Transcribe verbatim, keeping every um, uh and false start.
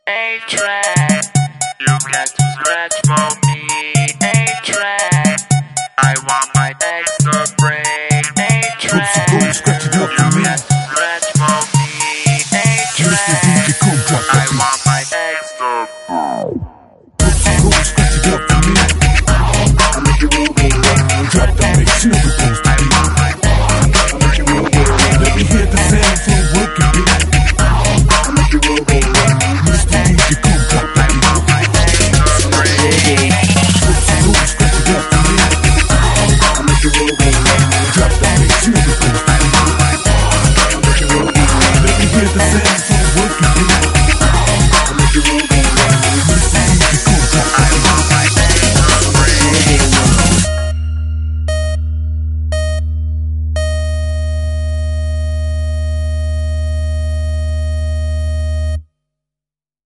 A-Track, you got to scratch for me. A-Track, I want my extra break. A-Track, you got to scratch for me. A-Track, I want my extra break. Scratch it up for me. I make it roll, roll, roll. Drop that bass, you know we're supposed to be. I make it roll, roll, roll. Let me hear the sound from working beat. I make it roll, roll, roll.